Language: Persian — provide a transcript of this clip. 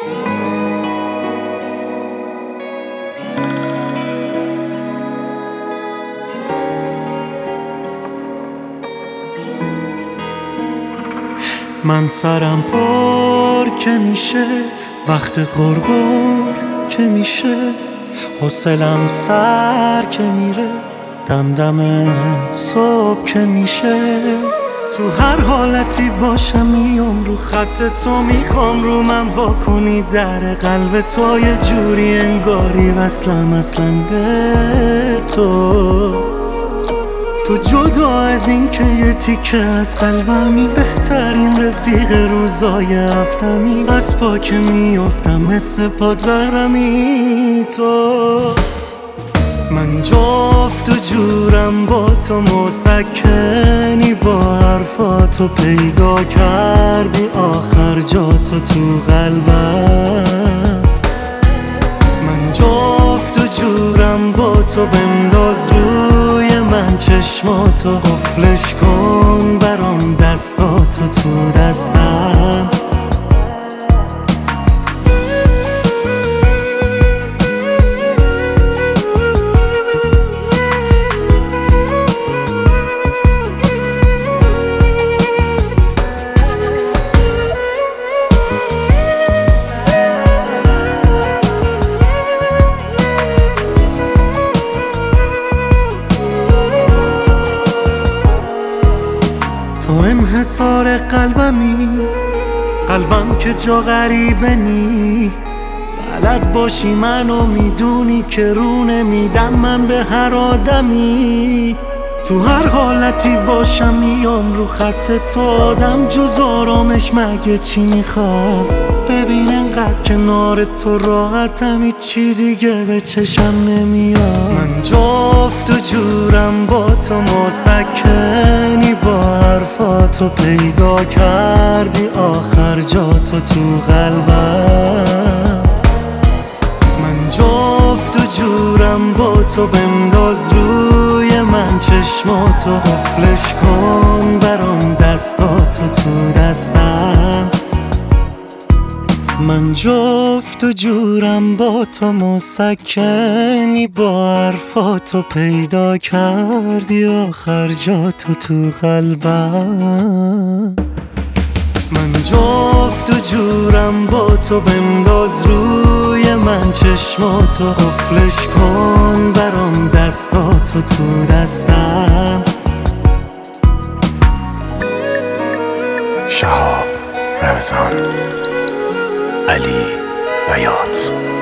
من سرم پر که میشه، وقت غرغر که میشه، حوصلم سر که میره، دمدم صبح که میشه. تو هر حالتی باشم میام رو خط تو، میخوام رو من واکنی در قلب تو، یه جوری انگاری وصلم اصلا به تو جدا از این که یه تیکه از قلبمی، بهترین رفیق روزای هفتمی، از پا که میافتم مثل پادزهرمی تو. من جفت و جورم با تو، مسکنی با حرفاتو، پیدا کردی آخر جاتو تو قلبم. من جفت و جورم با تو، بنداز روی من چشماتو، قفلش کن برام دستاتو تو دستم. تو انحصار قلبمی، قلبم که جا غریبه نی، بلد باشی منو میدونی که رو نمیدم من به هر آدمی. تو هر حالتی باشم میام رو خط تو، آدم جز آرامش مگه چی میخواد؟ ببین انقدر کنار تو راحتم، هیچی دیگه به چشم نمیاد. من جفت و جورم با تو، مسکنی با حرفاتو، پیدا کردی آخر جاتو تو قلبم. من جفت و جورم با تو، بنداز روی من چشماتو، قفلش کن برام دستاتو تو دستم. من جفت و جورم با تو، مسکنی با حرفاتو، پیدا کردی آخر جاتو تو قلبم. من جفت و جورم با تو، بنداز روی من چشماتو، قفلش کن برام دستاتو تو دستم. شهاب رمضان، علی بیات.